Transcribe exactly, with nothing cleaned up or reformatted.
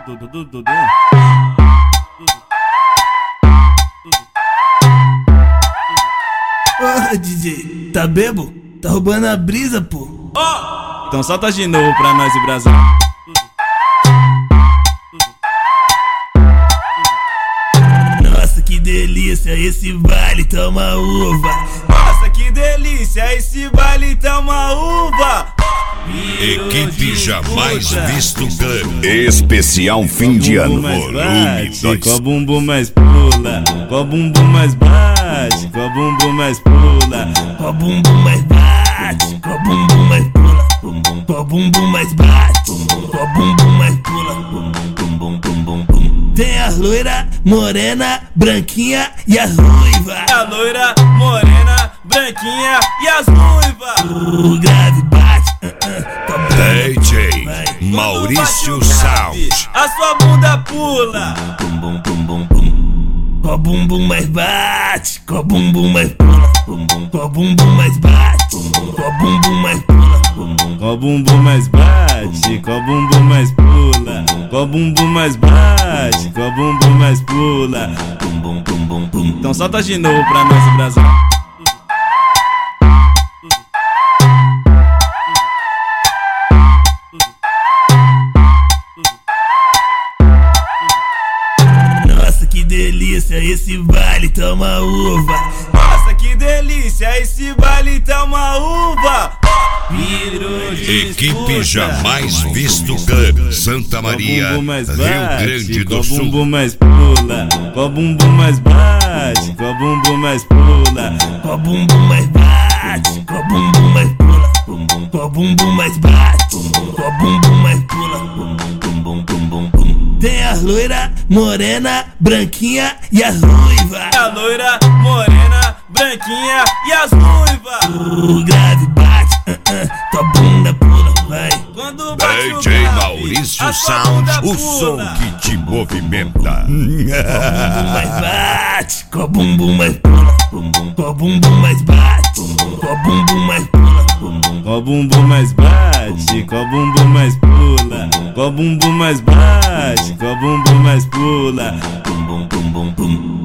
Porra, D J, tá bebo? Tá roubando a brisa, pô. Oh! Então solta de novo pra nós e Brasil. Nossa, que delícia, esse baile toma uva. Nossa, que delícia, esse baile toma uva. Equipe Jamais Visto Clã. Especial fim de ano, volume dois. Com a bumbum mais pula, com a bumbum mais bate, com a bumbum mais pula, com a bumbum mais bate, com a bumbum mais pula, com a bumbum mais bate, com a bumbum mais pula, bum bum bum bum bum. Tem a loira, morena, branquinha e as ruiva. A loira, morena, branquinha e as ruiva. O grave bate, uh, uh, D J Maurício Sound. A sua bunda pula. Bum bum bum bum bum. Com a bumbum mais bate, com a bumbum mais pula, com a bumbum mais bate, com a bumbum mais pula, com a bumbum mais bate, com a bumbum mais pula, com a bumbum mais bate, com a bumbum mais pula. Então solta de novo pra nós e Brasil. Que delícia, esse baile toma uva. Nossa, que delícia, esse baile toma uva. Equipe Jamais Visto Clã, Santa Maria, Rio Grande do Sul. Com a bumbum mais pula, com a bumbum mais bate, com a bumbum mais pula, com a bumbum mais bate, com a bumbum mais pula, com a bumbum mais bate, com a bumbum mais pula, bum bum bum bum bum. Tem a loira, morena, branquinha e as ruiva. A loira, morena, branquinha e as ruiva. O grave bate, uh, uh, tua bunda pula, vai. Quando bate D J Maurício Sound, o som que te movimenta. Com a bumbum mais bate, com a bumbum mais pula, com a bumbum mais bate, com a bumbum mais pula, com a bumbum mais bate, com a bumbum mais pula, com a bumbum mais bate, com a bumbum mais pula. Bum bum bum bum bum.